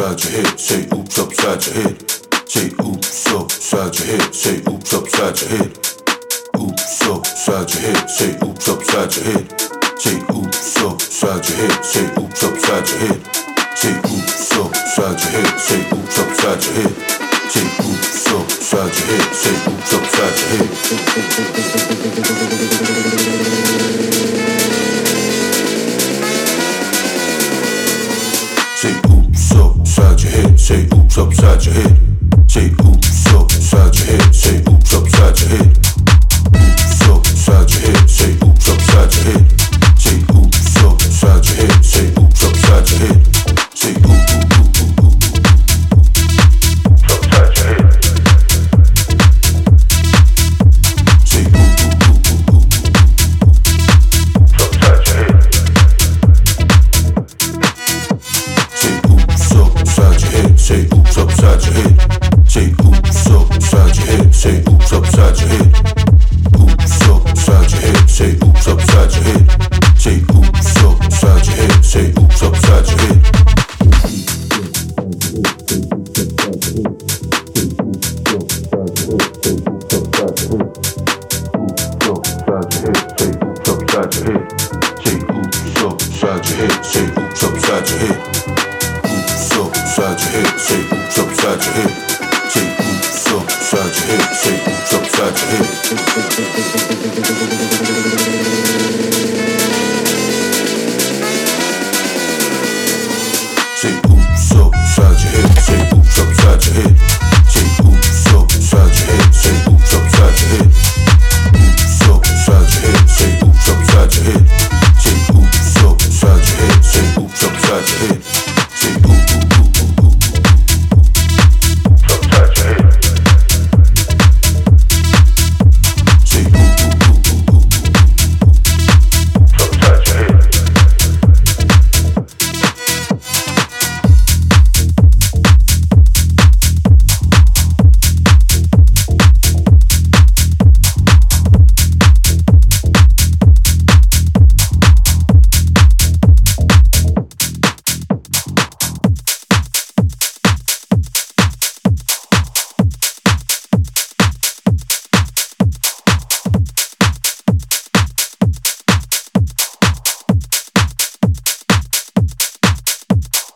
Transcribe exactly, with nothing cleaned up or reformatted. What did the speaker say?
upside your head. Say oops upside your head. Say oops upside your head. Say oops upside your head. Oops upside your head. Say oops upside your head. Say oops upside your head. Say oops upside your head. Say oops upside your head. Say oops upside your head. Say oops upside your head. Say oops upside your head. Say oops upside your head. Say oops upside your head. Say oops upside your head. Say oops upside your head. Oops upside your head. Say oops upside your head. Say oops upside your head. Say oops upside your head. Say oops upside your head. Say oops upside your head. Say oops upside your head. Say oops upside your head. Say oops upside your head. Say oops upside your head. Oops upside your head. Say oops upside your head. Say oops upside your head. Say oops upside your head. Say oops upside your head. Say oops upside your head. Oops upside your head. Say oops upside your head. Say oops upside your head. Say oops upside your head. Say oops upside your head. Say